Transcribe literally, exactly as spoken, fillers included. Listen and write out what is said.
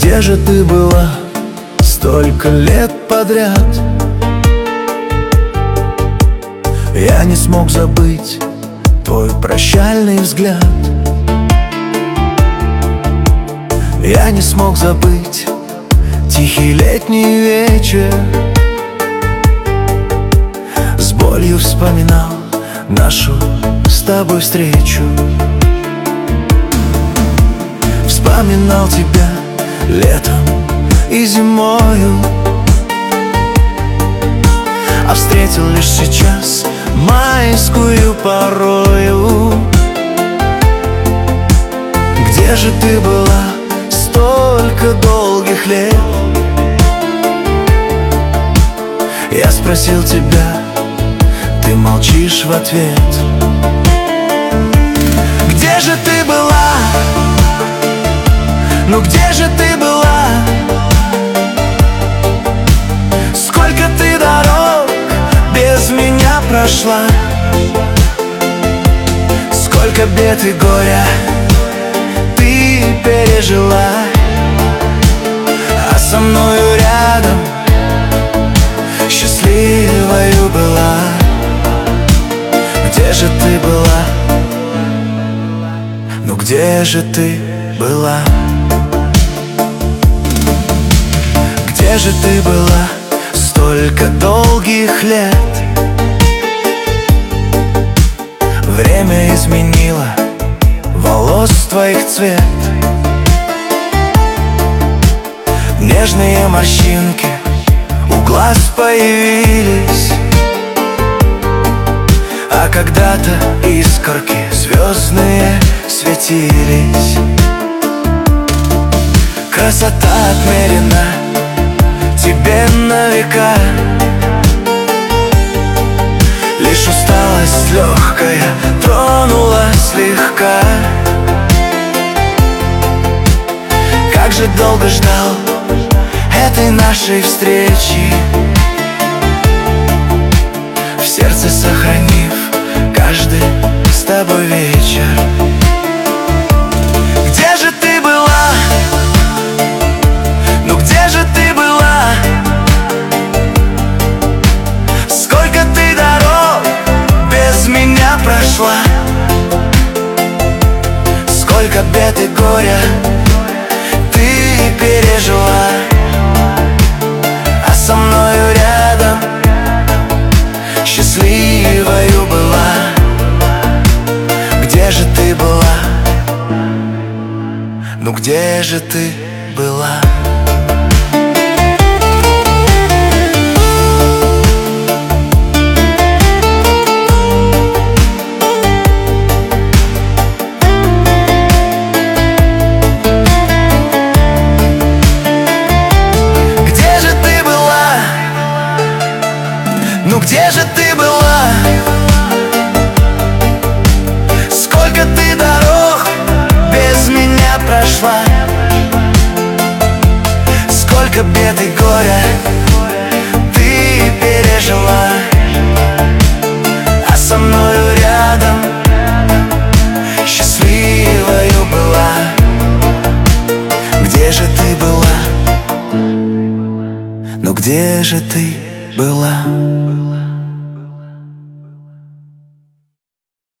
Где же ты была столько лет подряд? Я не смог забыть твой прощальный взгляд. Я не смог забыть тихий летний вечер. С болью вспоминал нашу с тобой встречу. Вспоминал тебя летом и зимою, а встретил лишь сейчас майскую порою. Где же ты была столько долгих лет? Я спросил тебя, ты молчишь в ответ. Где же ты была? Ну где же ты была? Сколько ты дорог без меня прошла? Сколько бед и горя ты пережила, а со мною рядом счастливою была. Где же ты была? Ну где же ты была? Где же ты была столько долгих лет? Время изменило волос твоих цвет. Нежные морщинки у глаз появились, а когда-то искорки звездные светились. Красота отмерена тебе на века, лишь усталость легкая тронула слегка. Как же долго ждал этой нашей встречи, в сердце сохранив каждый с тобой вечер. Где же ты была? Ну где же ты была? Сколько ты дорог без меня прошла? Сколько бед и горя ты пережила, а со мною рядом счастливою была. Где же ты была? Ну где же ты была? Ну где же ты была? Сколько ты дорог без меня прошла? Сколько бед и горя ты пережила, а со мною рядом счастливою была. Где же ты была? Ну где же ты была?